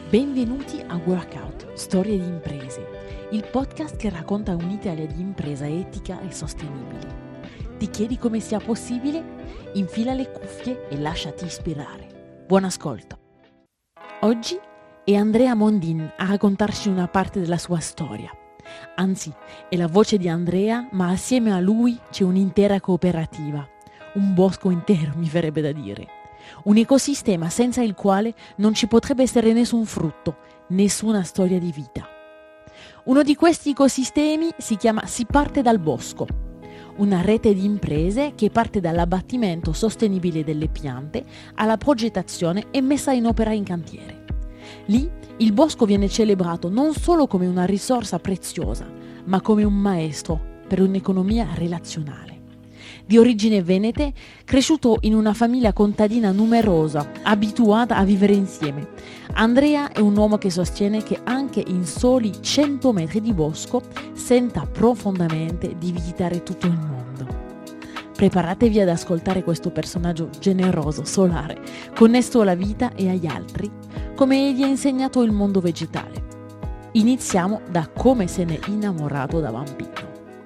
Benvenuti a Workout, Storie di imprese, il podcast che racconta un'Italia di impresa etica e sostenibile. Ti chiedi come sia possibile? Infila le cuffie e lasciati ispirare. Buon ascolto. Oggi è Andrea Mondin a raccontarci una parte della sua storia. Anzi, è la voce di Andrea, ma assieme a lui c'è un'intera cooperativa. Un bosco intero, mi verrebbe da dire. Un ecosistema senza il quale non ci potrebbe essere nessun frutto, nessuna storia di vita. Uno di questi ecosistemi si chiama Si parte dal bosco, una rete di imprese che parte dall'abbattimento sostenibile delle piante alla progettazione e messa in opera in cantiere. Lì il bosco viene celebrato non solo come una risorsa preziosa, ma come un maestro per un'economia relazionale. Di origine venete, cresciuto in una famiglia contadina numerosa, abituata a vivere insieme, Andrea è un uomo che sostiene che anche in soli 100 metri di bosco senta profondamente di visitare tutto il mondo. Preparatevi ad ascoltare questo personaggio generoso, solare, connesso alla vita e agli altri, come gli ha insegnato il mondo vegetale. Iniziamo da come se n'è innamorato da bambino.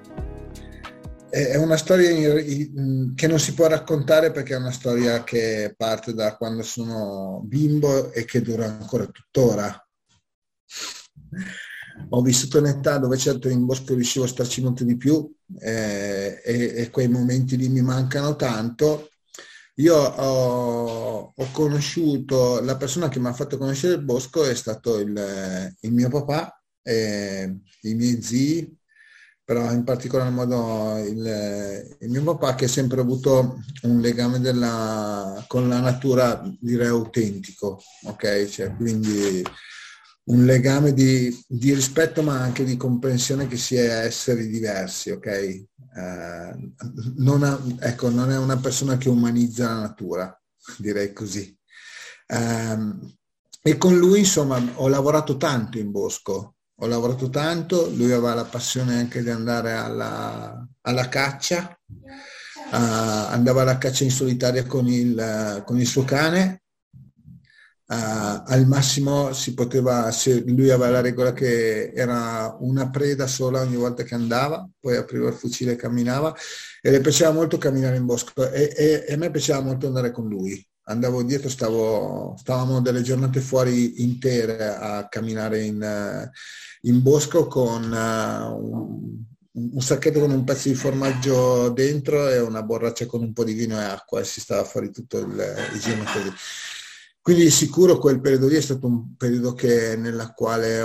È una storia che non si può raccontare perché è una storia che parte da quando sono bimbo e che dura ancora tuttora. Ho vissuto un'età dove certo in bosco riuscivo a starci molto di più e quei momenti lì mi mancano tanto. Io ho conosciuto, la persona che mi ha fatto conoscere il bosco è stato il mio papà, i miei zii, però in particolar modo il mio papà, che ha sempre avuto un legame con la natura, direi, autentico, ok? Cioè, quindi un legame di rispetto ma anche di comprensione che si è esseri diversi, ok? Non è una persona che umanizza la natura, direi così. E con lui, insomma, ho lavorato tanto in bosco. Ho lavorato tanto, lui aveva la passione anche di andare alla caccia, andava alla caccia in solitaria con il suo cane, al massimo si poteva, se lui aveva la regola che era una preda sola ogni volta che andava, poi apriva il fucile e camminava, e le piaceva molto camminare in bosco e a me piaceva molto andare con lui. Andavo dietro, stavamo delle giornate fuori intere a camminare in bosco con un sacchetto con un pezzo di formaggio dentro e una borraccia con un po' di vino e acqua, e si stava fuori tutto il giorno così. Quindi sicuro quel periodo lì è stato un periodo nella quale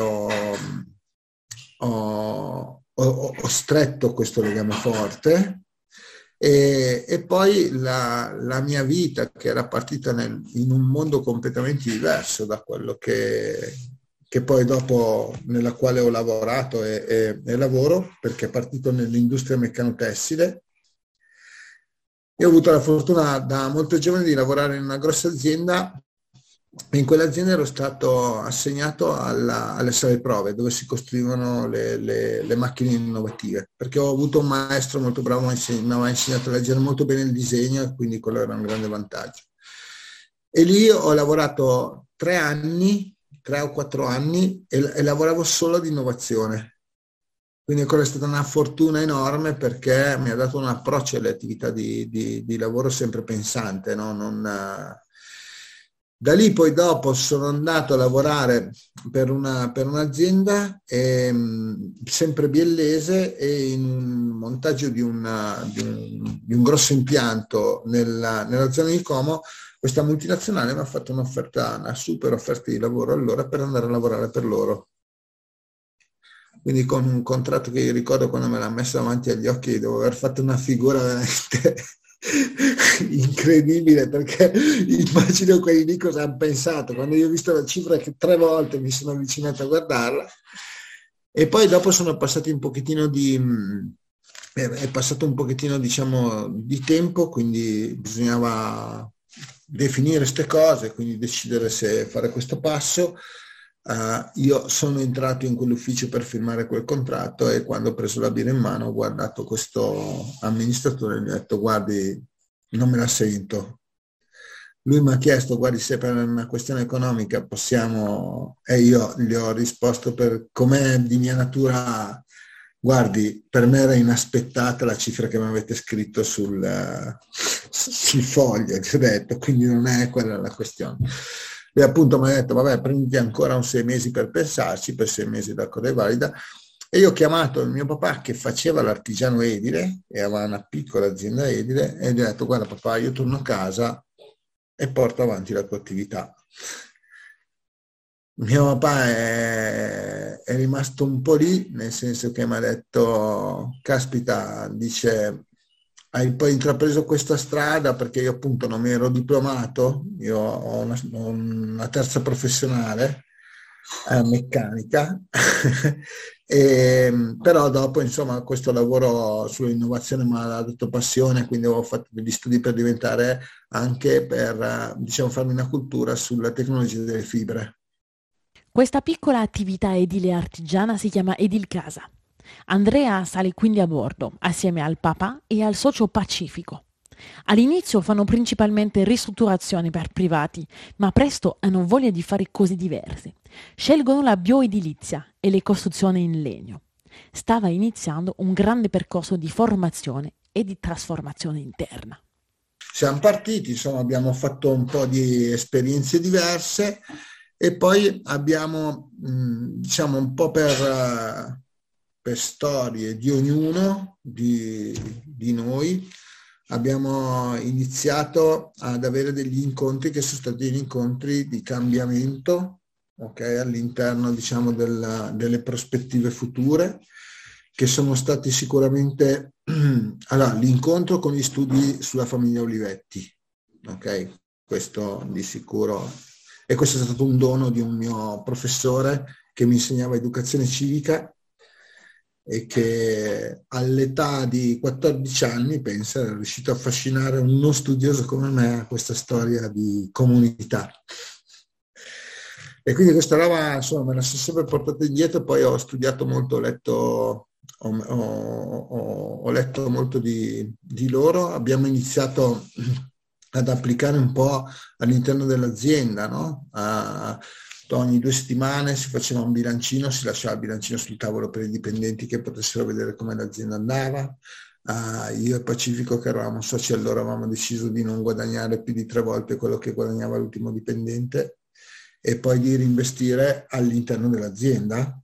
ho stretto questo legame forte. E poi la mia vita, che era partita in un mondo completamente diverso da quello che poi dopo nella quale ho lavorato e lavoro, perché è partito nell'industria meccano-tessile. Io ho avuto la fortuna da molto giovane di lavorare in una grossa azienda. In quell'azienda ero stato assegnato alle sale prove, dove si costruivano le macchine innovative, perché ho avuto un maestro molto bravo, mi aveva insegnato a leggere molto bene il disegno, e quindi quello era un grande vantaggio. E lì ho lavorato 3 o 4 anni, e lavoravo solo di innovazione. Quindi quella è stata una fortuna enorme, perché mi ha dato un approccio alle attività di lavoro sempre pensante, no? Da lì poi dopo sono andato a lavorare per un'azienda sempre biellese, e in un montaggio di un grosso impianto nella zona di Como. Questa multinazionale mi ha fatto una super offerta di lavoro allora per andare a lavorare per loro. Quindi con un contratto che io ricordo, quando me l'ha messo davanti agli occhi, devo aver fatto una figura veramente incredibile, perché immagino quelli lì cosa hanno pensato quando io ho visto la cifra, che 3 volte mi sono avvicinato a guardarla. E poi dopo sono passati un pochettino è passato un pochettino, diciamo, di tempo, quindi bisognava definire queste cose, quindi decidere se fare questo passo. Io sono entrato in quell'ufficio per firmare quel contratto, e quando ho preso la birra in mano ho guardato questo amministratore e gli ho detto: guardi, non me la sento, lui mi ha chiesto, guardi, se per una questione economica possiamo, e io gli ho risposto per com'è di mia natura, guardi, per me era inaspettata la cifra che mi avete scritto sul foglio, ti ho detto, quindi non è quella la questione. E appunto mi ha detto, vabbè, prenditi ancora un 6 mesi per pensarci, per 6 mesi la cosa è valida. E io ho chiamato il mio papà che faceva l'artigiano edile e aveva una piccola azienda edile e gli ho detto, guarda papà, io torno a casa e porto avanti la tua attività. Mio papà è rimasto un po' lì, nel senso che mi ha detto, caspita, dice, hai poi intrapreso questa strada perché io appunto non mi ero diplomato, io ho una terza professionale, meccanica, però dopo insomma questo lavoro sull'innovazione mi ha dato passione, quindi ho fatto degli studi per diventare anche per diciamo farmi una cultura sulla tecnologia delle fibre. Questa piccola attività edile artigiana si chiama Edilcasa. Andrea sale quindi a bordo, assieme al papà e al socio Pacifico. All'inizio fanno principalmente ristrutturazioni per privati, ma presto hanno voglia di fare cose diverse. Scelgono la bioedilizia e le costruzioni in legno. Stava iniziando un grande percorso di formazione e di trasformazione interna. Siamo partiti, insomma abbiamo fatto un po' di esperienze diverse e poi abbiamo, diciamo un po' per storie di ognuno di noi, abbiamo iniziato ad avere degli incontri che sono stati degli incontri di cambiamento, okay, all'interno diciamo delle prospettive future, che sono stati sicuramente allora, l'incontro con gli studi sulla famiglia Olivetti, ok? Questo di sicuro, e questo è stato un dono di un mio professore che mi insegnava educazione civica e che all'età di 14 anni, pensa, è riuscito a affascinare uno studioso come me a questa storia di comunità. E quindi questa roba, insomma, me la sono sempre portata indietro, poi ho studiato molto, ho letto molto di loro, abbiamo iniziato ad applicare un po' all'interno dell'azienda, no? Ogni 2 settimane si faceva un bilancino, si lasciava il bilancino sul tavolo per i dipendenti che potessero vedere come l'azienda andava. Io e Pacifico, che eravamo soci allora, avevamo deciso di non guadagnare più di 3 volte quello che guadagnava l'ultimo dipendente e poi di reinvestire all'interno dell'azienda.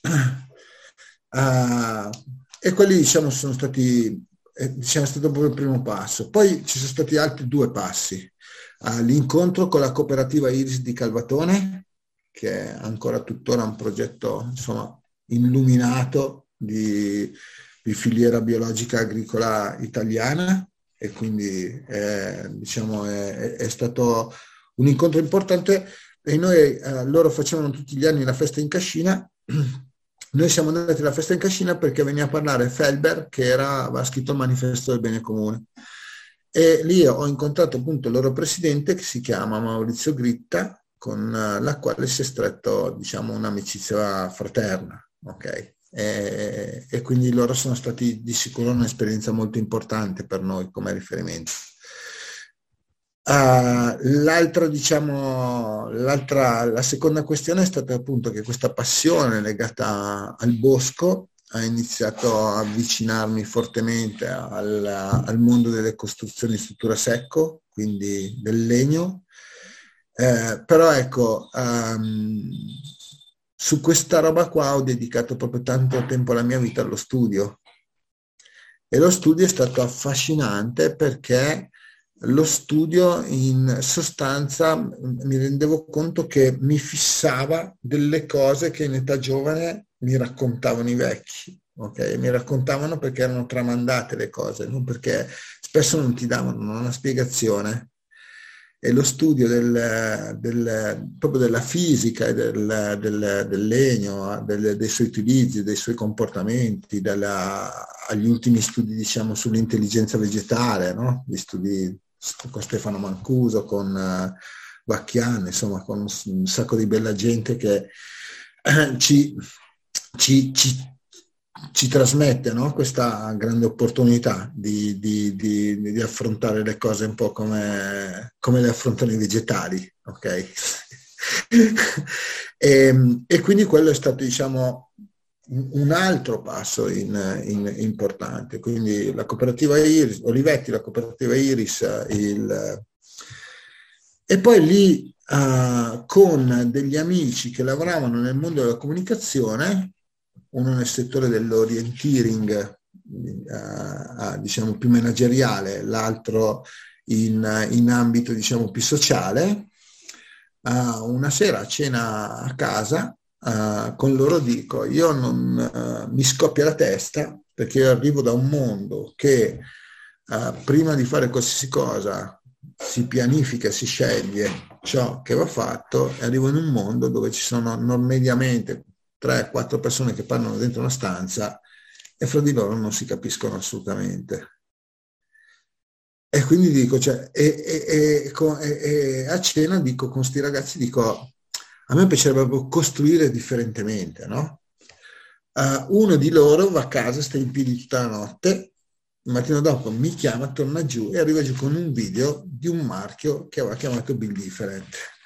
E quelli diciamo sono stati, diciamo, è stato proprio il primo passo. Poi ci sono stati altri 2 passi. L'incontro con la cooperativa Iris di Calvatone, che è ancora tuttora un progetto insomma illuminato di filiera biologica agricola italiana, e quindi diciamo è stato un incontro importante. E noi loro facevano tutti gli anni la festa in cascina. Noi siamo andati alla festa in cascina perché veniva a parlare Felber, che aveva scritto il manifesto del bene comune, e lì ho incontrato appunto il loro presidente, che si chiama Maurizio Gritta, con la quale si è stretto diciamo un'amicizia fraterna, ok? E quindi loro sono stati di sicuro un'esperienza molto importante per noi come riferimento. L'altra, diciamo, la seconda questione è stata appunto che questa passione legata al bosco ha iniziato a avvicinarmi fortemente al mondo delle costruzioni in struttura secco, quindi del legno. Però ecco, su questa roba qua ho dedicato proprio tanto tempo alla mia vita allo studio, e lo studio è stato affascinante perché lo studio in sostanza mi rendevo conto che mi fissava delle cose che in età giovane mi raccontavano i vecchi, ok? Mi raccontavano perché erano tramandate le cose, non perché spesso non ti davano una spiegazione. E lo studio proprio della fisica e del legno, dei suoi utilizzi, dei suoi comportamenti, agli ultimi studi diciamo sull'intelligenza vegetale, no? Gli studi con Stefano Mancuso, con Vacchiano, insomma con un sacco di bella gente che ci ci trasmette, no? Questa grande opportunità di affrontare le cose un po' come le affrontano i vegetali, ok? E quindi quello è stato, diciamo, un altro passo importante. Quindi la cooperativa Iris, Olivetti, la cooperativa Iris, e poi lì con degli amici che lavoravano nel mondo della comunicazione, uno nel settore dell'orienteering, diciamo più manageriale, l'altro in ambito, diciamo, più sociale. Una sera a cena a casa con loro dico: io non mi scoppia la testa, perché io arrivo da un mondo che prima di fare qualsiasi cosa si pianifica, si sceglie ciò che va fatto, e arrivo in un mondo dove ci sono mediamente 3-4 persone che parlano dentro una stanza e fra di loro non si capiscono assolutamente. E quindi dico, cioè, a cena dico con sti ragazzi, dico, a me piacerebbe proprio costruire differentemente, no? Uno di loro va a casa, sta in piedi tutta la notte, il mattino dopo mi chiama, torna giù e arriva giù con un video di un marchio che aveva chiamato Build Different.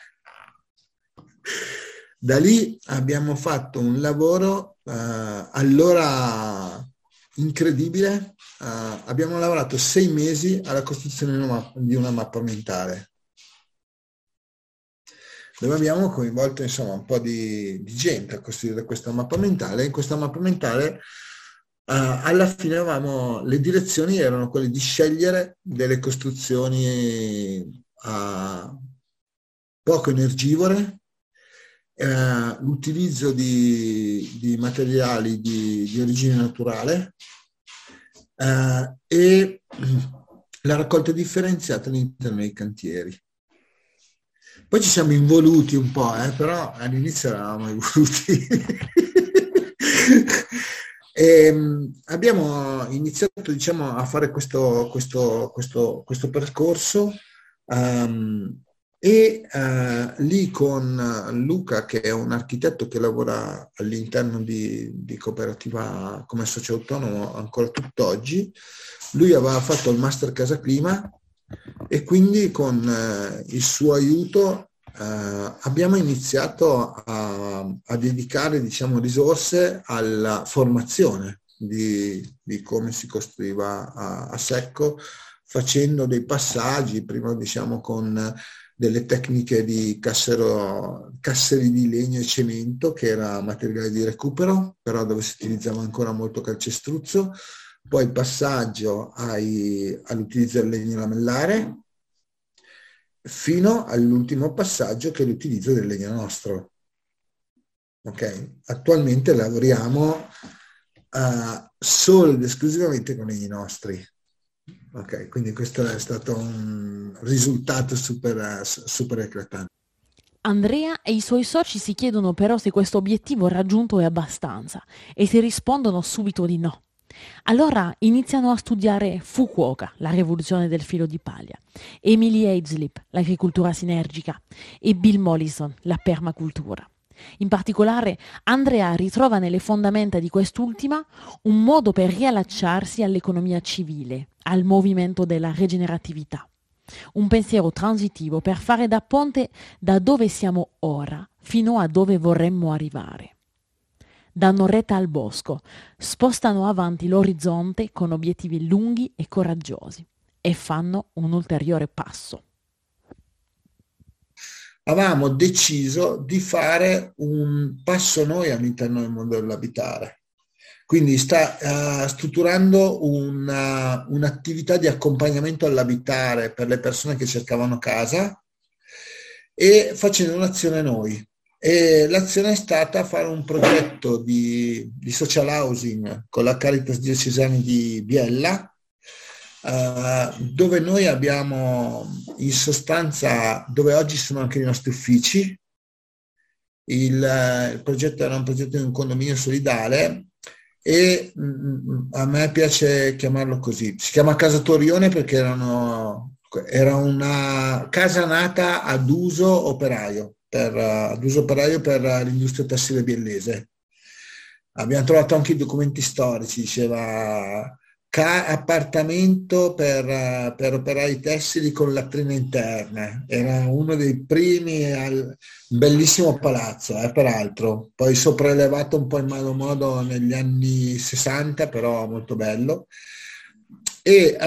Da lì abbiamo fatto un lavoro allora incredibile. Abbiamo lavorato 6 mesi alla costruzione di una mappa mentale, dove abbiamo coinvolto, insomma, un po' di gente a costruire questa mappa mentale. In questa mappa mentale alla fine le direzioni erano quelle di scegliere delle costruzioni poco energivore, l'utilizzo di materiali di origine naturale, e la raccolta differenziata all'interno dei cantieri. Poi ci siamo involuti un po', però all'inizio eravamo involuti. E abbiamo iniziato, diciamo, a fare questo percorso, lì con Luca, che è un architetto che lavora all'interno di cooperativa come socio autonomo ancora tutt'oggi. Lui aveva fatto il Master Casa Clima e quindi con il suo aiuto abbiamo iniziato a dedicare, diciamo, risorse alla formazione di come si costruiva a secco, facendo dei passaggi, prima, diciamo, con delle tecniche di casseri di legno e cemento, che era materiale di recupero, però dove si utilizzava ancora molto calcestruzzo, poi passaggio all'utilizzo del legno lamellare, fino all'ultimo passaggio, che è l'utilizzo del legno nostro. Ok? Attualmente lavoriamo solo ed esclusivamente con legni nostri. Ok, quindi questo è stato un risultato super eclatante. Andrea e i suoi soci si chiedono però se questo obiettivo raggiunto è abbastanza e si rispondono subito di no. Allora iniziano a studiare Fukuoka, la rivoluzione del filo di paglia, Emily Aislip, l'agricoltura sinergica, e Bill Mollison, la permacultura. In particolare, Andrea ritrova nelle fondamenta di quest'ultima un modo per riallacciarsi all'economia civile, al movimento della regeneratività. Un pensiero transitivo per fare da ponte da dove siamo ora fino a dove vorremmo arrivare. Danno retta al bosco, spostano avanti l'orizzonte con obiettivi lunghi e coraggiosi e fanno un ulteriore passo. Avevamo deciso di fare un passo noi all'interno del mondo dell'abitare. Quindi sta strutturando un'attività di accompagnamento all'abitare per le persone che cercavano casa e facendo un'azione noi. E l'azione è stata fare un progetto di social housing con la Caritas Diocesana di Biella, dove noi abbiamo, in sostanza, dove oggi sono anche i nostri uffici. Il progetto era un progetto di un condominio solidale e a me piace chiamarlo così. Si chiama Casa Torione perché era una casa nata ad uso operaio per l'industria tessile biellese. Abbiamo trovato anche i documenti storici, diceva appartamento per operai tessili con latrine interne. Era uno dei primi, bellissimo palazzo, peraltro. Poi sopraelevato un po' in malo modo negli anni 60, però molto bello. E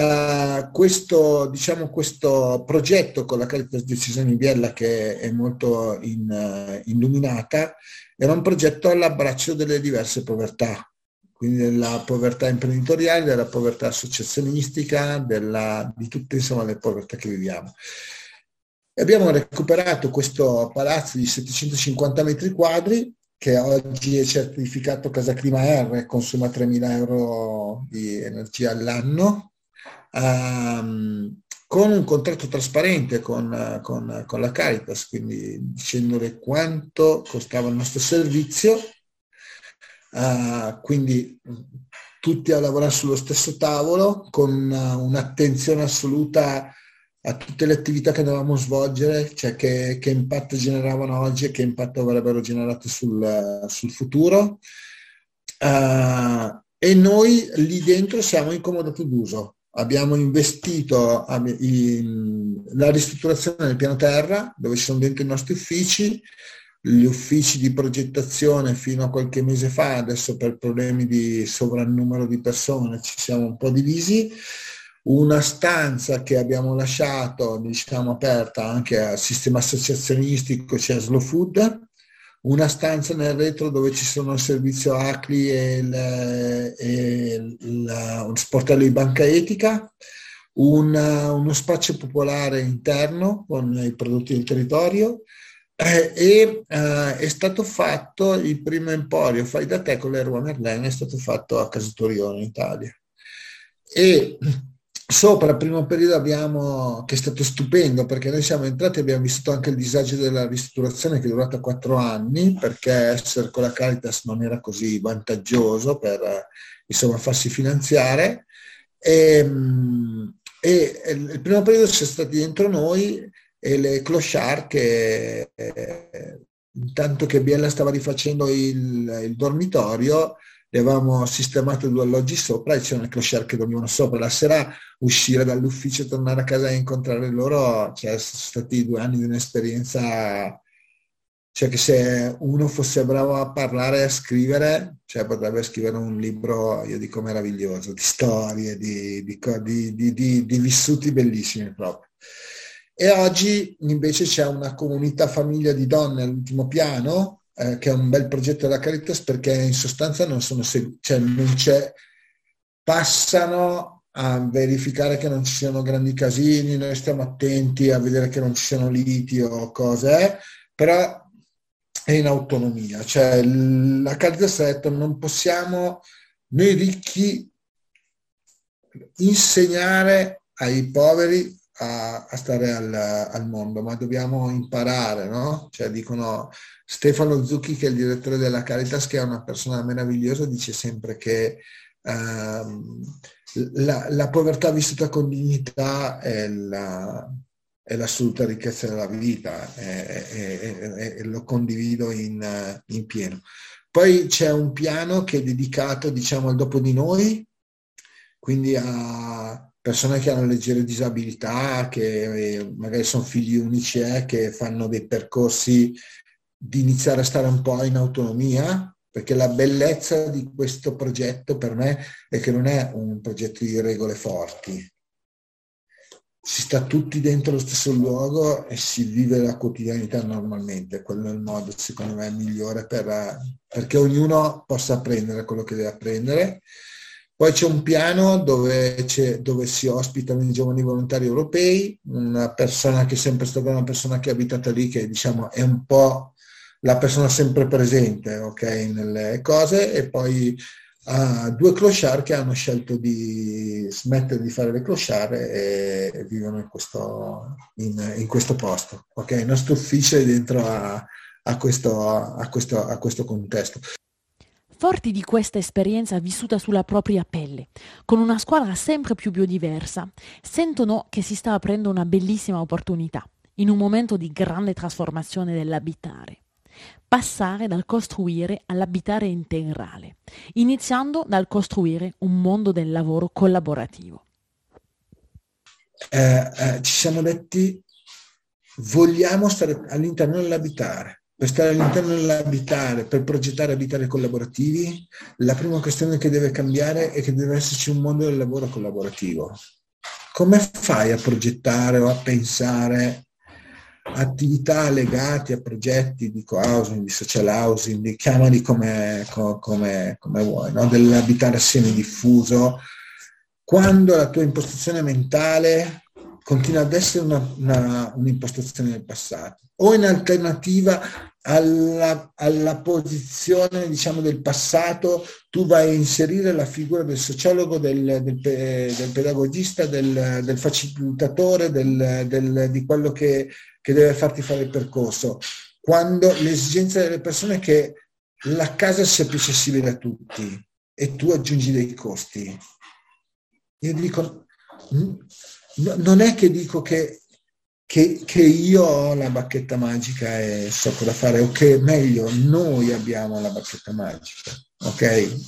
questo progetto con la Caritas Diocesana di Biella, che è molto illuminata, era un progetto all'abbraccio delle diverse povertà, quindi della povertà imprenditoriale, della povertà associazionistica, di tutte insomma le povertà che viviamo. E abbiamo recuperato questo palazzo di 750 metri quadri, che oggi è certificato Casa Clima R, consuma 3.000 euro di energia all'anno, con un contratto trasparente con la Caritas, quindi dicendole quanto costava il nostro servizio, quindi tutti a lavorare sullo stesso tavolo, con un'attenzione assoluta a tutte le attività che dovevamo svolgere, cioè che impatto generavano oggi e che impatto avrebbero generato sul futuro. E noi lì dentro siamo in comodato d'uso. Abbiamo investito la ristrutturazione del piano terra, dove ci sono dentro i nostri uffici, gli uffici di progettazione fino a qualche mese fa, adesso per problemi di sovrannumero di persone ci siamo un po' divisi. Una stanza che abbiamo lasciato, diciamo, aperta anche al sistema associazionistico, c'è Slow Food, una stanza nel retro dove ci sono il servizio ACLI e lo sportello di banca etica, uno spazio popolare interno con i prodotti del territorio, è stato fatto il primo emporio fai da te con l'Erba Merlin, è stato fatto a Casa Torione in Italia. E sopra il primo periodo che è stato stupendo, perché noi siamo entrati e abbiamo vissuto anche il disagio della ristrutturazione, che è durata 4 anni, perché essere con la Caritas non era così vantaggioso per insomma farsi finanziare, e il primo periodo siamo stati dentro noi e le clochard che intanto che Biella stava rifacendo il dormitorio, le avevamo sistemato 2 alloggi sopra e c'erano le clochard che dormivano sopra. La sera uscire dall'ufficio, tornare a casa e incontrare loro, cioè, sono stati 2 anni di un'esperienza, cioè che se uno fosse bravo a parlare e a scrivere, cioè potrebbe scrivere un libro, io dico meraviglioso, di storie, di vissuti bellissimi proprio. E oggi invece c'è una comunità famiglia di donne all'ultimo piano, che è un bel progetto della Caritas, perché in sostanza non passano a verificare che non ci siano grandi casini, noi stiamo attenti a vedere che non ci siano liti o cose, però è in autonomia, cioè la Caritas ha detto non possiamo noi ricchi insegnare ai poveri a stare al mondo, ma dobbiamo imparare, no? Cioè dicono, Stefano Zucchi, che è il direttore della Caritas, che è una persona meravigliosa, dice sempre che la povertà vissuta con dignità è l'assoluta ricchezza della vita, e lo condivido in pieno. Poi c'è un piano che è dedicato, diciamo, al dopo di noi, quindi a persone che hanno leggere disabilità, che magari sono figli unici, che fanno dei percorsi di iniziare a stare un po' in autonomia, perché la bellezza di questo progetto per me è che non è un progetto di regole forti. Si sta tutti dentro lo stesso luogo e si vive la quotidianità normalmente. Quello è il modo, secondo me, migliore perché ognuno possa apprendere quello che deve apprendere. Poi c'è un piano dove si ospitano i giovani volontari europei, una persona che è sempre stata una persona che è abitata lì, che diciamo è un po' la persona sempre presente, ok, nelle cose, e poi 2 clochard che hanno scelto di smettere di fare le clochard e vivono in questo posto, ok? Il nostro ufficio è dentro a questo contesto. Forti di questa esperienza vissuta sulla propria pelle, con una squadra sempre più biodiversa, sentono che si sta aprendo una bellissima opportunità, in un momento di grande trasformazione dell'abitare. Passare dal costruire all'abitare integrale, iniziando dal costruire un mondo del lavoro collaborativo. Ci siamo detti, vogliamo stare all'interno dell'abitare. Per stare all'interno dell'abitare, per progettare abitare collaborativi, la prima questione che deve cambiare è che deve esserci un mondo del lavoro collaborativo. Come fai a progettare o a pensare attività legate a progetti di co-housing, di social housing, chiamali come vuoi, no? Dell'abitare assieme diffuso, quando la tua impostazione mentale continua ad essere un'impostazione del passato, o in alternativa alla posizione, diciamo, del passato, tu vai a inserire la figura del sociologo, del pedagogista, del facilitatore, di quello che deve farti fare il percorso, quando l'esigenza delle persone è che la casa sia più accessibile a tutti e tu aggiungi dei costi. Io dico, non è che dico che io ho la bacchetta magica e so cosa fare, o che meglio, noi abbiamo la bacchetta magica, ok?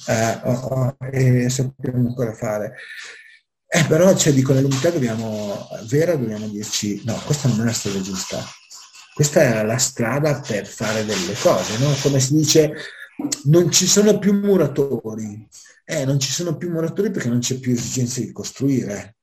E sappiamo cosa fare. Però, cioè, dico, nell'unità dobbiamo dirci, no, questa non è la strada giusta, questa è la strada per fare delle cose, no? Come si dice, non ci sono più muratori. Non ci sono più muratori perché non c'è più esigenza di costruire.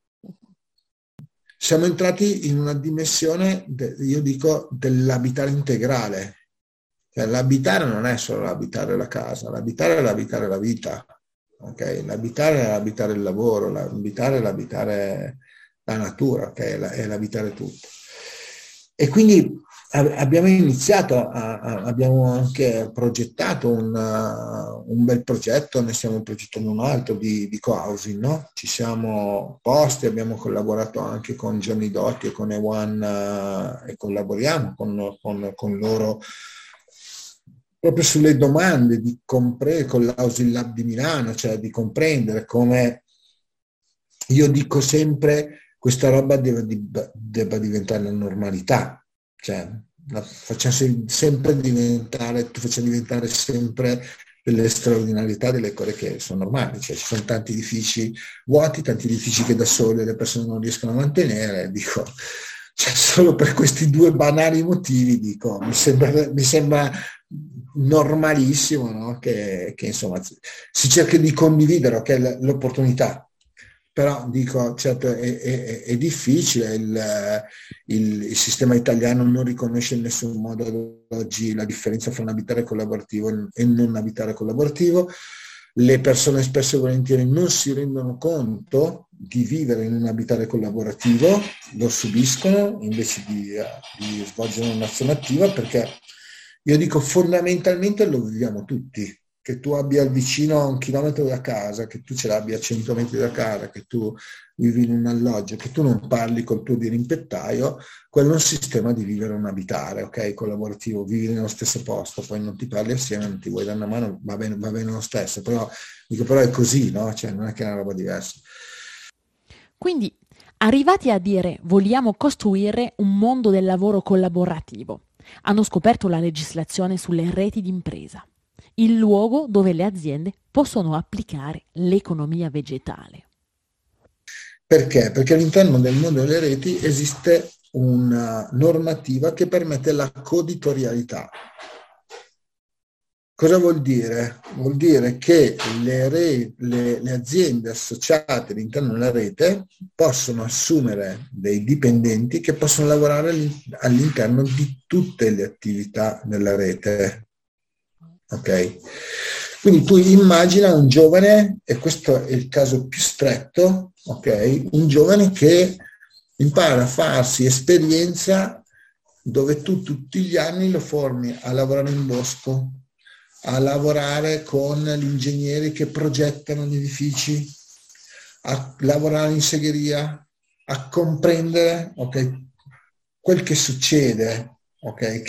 Siamo entrati in una dimensione, io dico, dell'abitare integrale. Cioè, l'abitare non è solo l'abitare la casa, l'abitare è l'abitare la vita, ok? L'abitare è l'abitare il lavoro, l'abitare è l'abitare la natura, ok? È l'abitare tutto. E quindi abbiamo iniziato, abbiamo anche progettato un bel progetto, ne stiamo progettando un altro di co-housing, no? Ci siamo posti, abbiamo collaborato anche con Johnny Dotti e con Ewan e collaboriamo con loro proprio sulle domande con l'Housing Lab di Milano, cioè di comprendere come, io dico sempre, questa roba debba diventare la normalità, cioè la facciamo sempre diventare sempre delle straordinarietà delle cose che sono normali, cioè ci sono tanti edifici vuoti, tanti edifici che da sole le persone non riescono a mantenere, dico, cioè solo per questi due banali motivi, dico, mi sembra normalissimo, no? Che insomma si cerca di condividere, ok, l'opportunità. Però dico, certo, è difficile, il sistema italiano non riconosce in nessun modo oggi la differenza fra un abitare collaborativo e non abitare collaborativo. Le persone spesso e volentieri non si rendono conto di vivere in un abitare collaborativo, lo subiscono invece di svolgere un'azione attiva, perché io dico fondamentalmente lo viviamo tutti. Che tu abbia il vicino a 1 chilometro da casa, che tu ce l'abbia a 100 metri da casa, che tu vivi in un alloggio, che tu non parli col tuo dirimpettaio, quello è un sistema di vivere un abitare, ok? Collaborativo, vivi nello stesso posto, poi non ti parli assieme, non ti vuoi dare una mano, va bene lo stesso, però è così, no? Cioè non è che è una roba diversa. Quindi, arrivati a dire vogliamo costruire un mondo del lavoro collaborativo, hanno scoperto la legislazione sulle reti d'impresa, il luogo dove le aziende possono applicare l'economia vegetale. Perché? Perché all'interno del mondo delle reti esiste una normativa che permette la coditorialità. Cosa vuol dire? Vuol dire che le aziende associate all'interno della rete possono assumere dei dipendenti che possono lavorare all'interno di tutte le attività della rete. Ok? Quindi tu immagina un giovane, e questo è il caso più stretto, ok? Un giovane che impara a farsi esperienza dove tu tutti gli anni lo formi a lavorare in bosco, a lavorare con gli ingegneri che progettano gli edifici, a lavorare in segheria, a comprendere, ok, quel che succede, ok,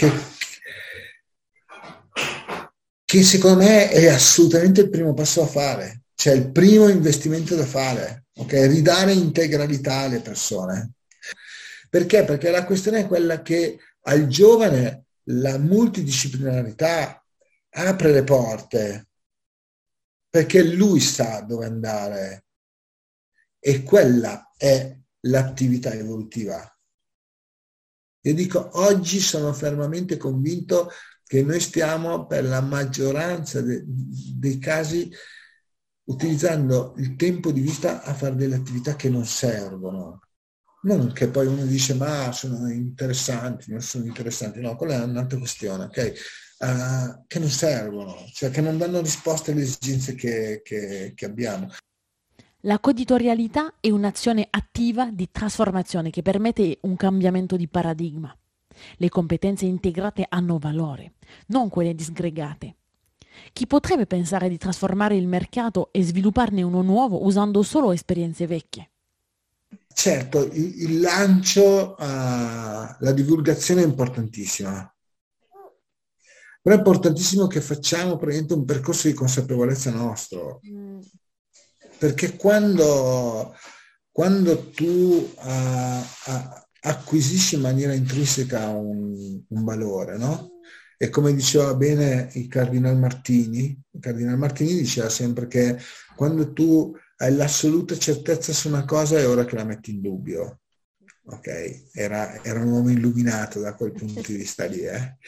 che secondo me è assolutamente il primo passo da fare, cioè il primo investimento da fare, ok? Ridare integralità alle persone. Perché? Perché la questione è quella che al giovane la multidisciplinarità apre le porte, perché lui sa dove andare, e quella è l'attività evolutiva. Io dico, oggi sono fermamente convinto che noi stiamo, per la maggioranza dei casi, utilizzando il tempo di vita a fare delle attività che non servono. Non che poi uno dice, ma sono interessanti, non sono interessanti. No, quella è un'altra questione, ok? Che non servono, cioè che non danno risposte alle esigenze che abbiamo. La coditorialità è un'azione attiva di trasformazione che permette un cambiamento di paradigma. Le competenze integrate hanno valore, non quelle disgregate. Chi potrebbe pensare di trasformare il mercato e svilupparne uno nuovo usando solo esperienze vecchie? Certo, il lancio, la divulgazione è importantissima, però è importantissimo che facciamo praticamente un percorso di consapevolezza nostro, perché quando tu acquisisci in maniera intrinseca un valore, no? E come diceva bene il Cardinal Martini diceva sempre che quando tu hai l'assoluta certezza su una cosa è ora che la metti in dubbio. Ok? Era un uomo illuminato da quel punto di vista lì.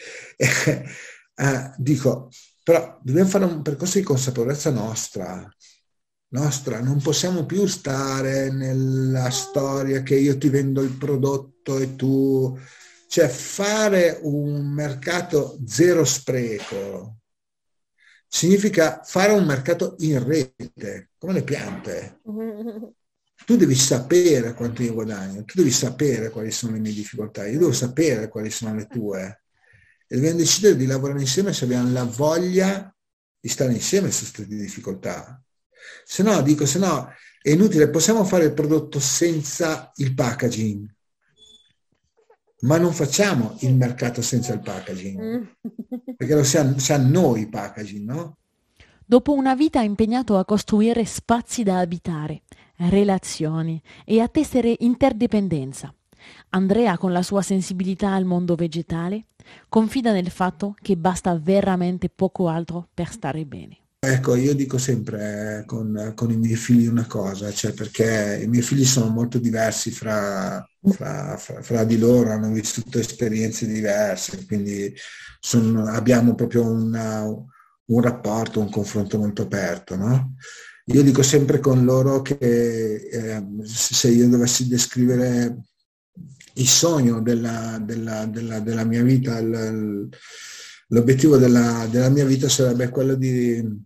Dico, però dobbiamo fare un percorso di consapevolezza nostra, non possiamo più stare nella storia che io ti vendo il prodotto e tu, cioè fare un mercato zero spreco significa fare un mercato in rete, come le piante. Tu devi sapere quanto io guadagno, tu devi sapere quali sono le mie difficoltà, io devo sapere quali sono le tue. E dobbiamo decidere di lavorare insieme se abbiamo la voglia di stare insieme su queste difficoltà. Se no è inutile, possiamo fare il prodotto senza il packaging, ma non facciamo il mercato senza il packaging, perché lo sa noi il packaging, no? Dopo una vita impegnato a costruire spazi da abitare, relazioni e a tessere interdipendenza, Andrea, con la sua sensibilità al mondo vegetale, confida nel fatto che basta veramente poco altro per stare bene. Ecco, io dico sempre con i miei figli una cosa, cioè perché i miei figli sono molto diversi fra di loro, hanno vissuto esperienze diverse, quindi abbiamo proprio un rapporto, un confronto molto aperto, no? Io dico sempre con loro che se io dovessi descrivere il sogno della mia vita, l'obiettivo della mia vita sarebbe quello di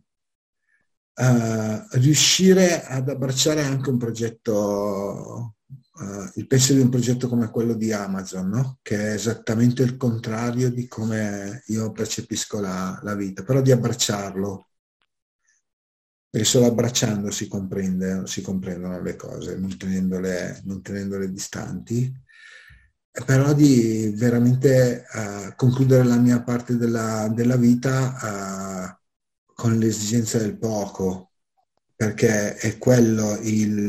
riuscire ad abbracciare anche un progetto, il pensiero di un progetto come quello di Amazon, no? Che è esattamente il contrario di come io percepisco la vita, però di abbracciarlo, perché solo abbracciando si comprendono le cose, non tenendole distanti, però di veramente concludere la mia parte della vita con l'esigenza del poco, perché è quello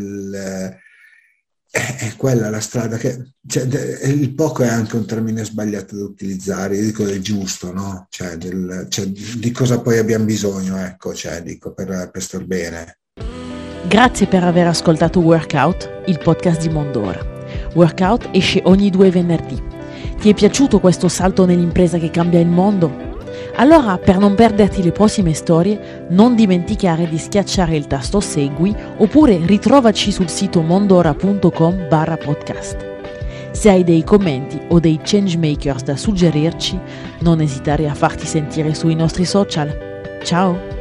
è quella la strada che, cioè, il poco è anche un termine sbagliato da utilizzare, io dico del giusto, no? Cioè, di cosa poi abbiamo bisogno, ecco, cioè, dico per star bene. Grazie per aver ascoltato Workout, il podcast di Mondora. Workout esce ogni 2 venerdì. Ti è piaciuto questo salto nell'impresa che cambia il mondo? Allora, per non perderti le prossime storie, non dimenticare di schiacciare il tasto segui oppure ritrovaci sul sito mondora.com/podcast. Se hai dei commenti o dei changemakers da suggerirci, non esitare a farti sentire sui nostri social. Ciao!